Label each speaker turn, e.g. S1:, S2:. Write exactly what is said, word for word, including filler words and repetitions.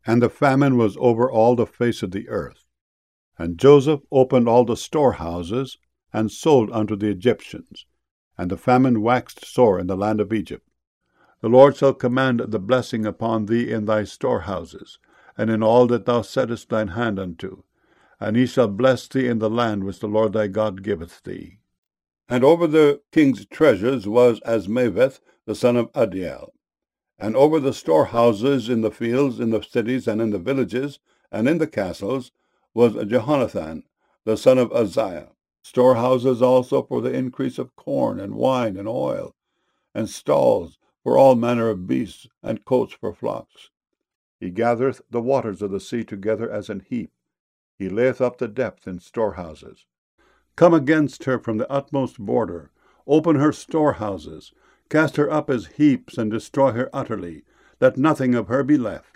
S1: And the famine was over all the face of the earth. And Joseph opened all the storehouses, and sold unto the Egyptians. And the famine waxed sore in the land of Egypt. The Lord shall command the blessing upon thee in thy storehouses, and in all that thou settest thine hand unto. And he shall bless thee in the land which the Lord thy God giveth thee. And over the king's treasures was Asmaveth, the son of Adiel. And over the storehouses in the fields, in the cities, and in the villages, and in the castles, was Jehonathan, the son of Uzziah. Storehouses also for the increase of corn, and wine, and oil, and stalls for all manner of beasts, and coats for flocks. He gathereth the waters of the sea together as an heap. He layeth up the depth in storehouses. Come against her from the utmost border. Open her storehouses. Cast her up as heaps, and destroy her utterly. Let nothing of her be left.